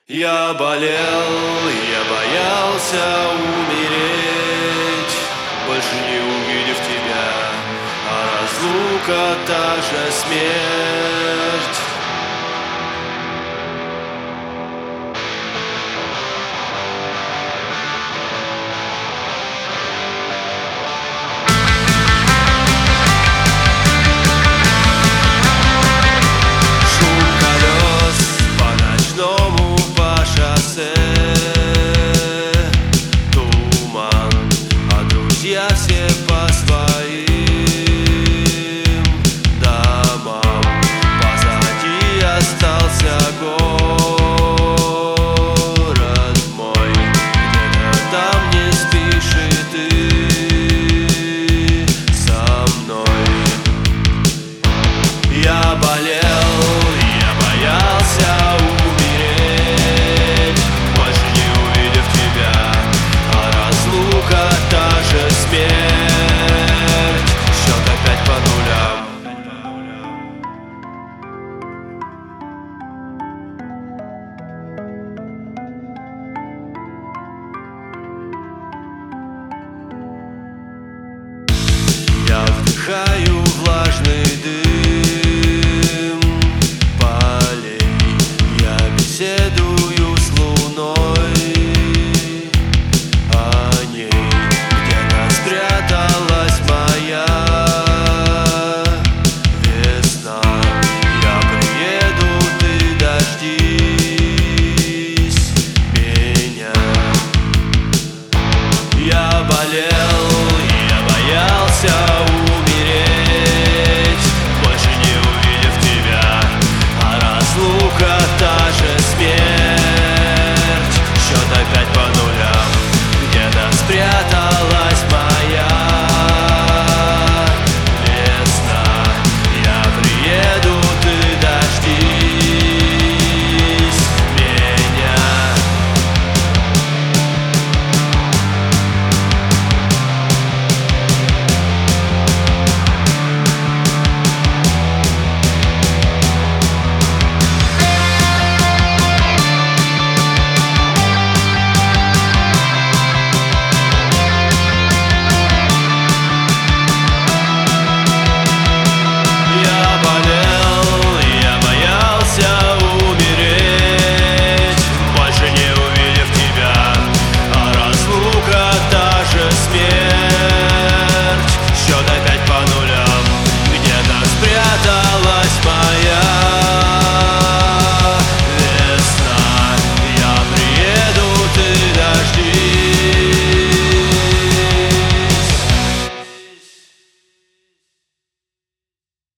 Я болел, я боялся умереть, больше не увидев тебя, а разлука та же смерть. Шум колес по ночному, по шоссе, туман, а друзья все по своим домам. Позади остался город мой, где-то там не спишь и ты со мной. Я болел, я боялся умереть, больше не увидев тебя, а разлука та же смерть. Счет опять по нулям. Я вдыхаю влажный дым полей, я беседую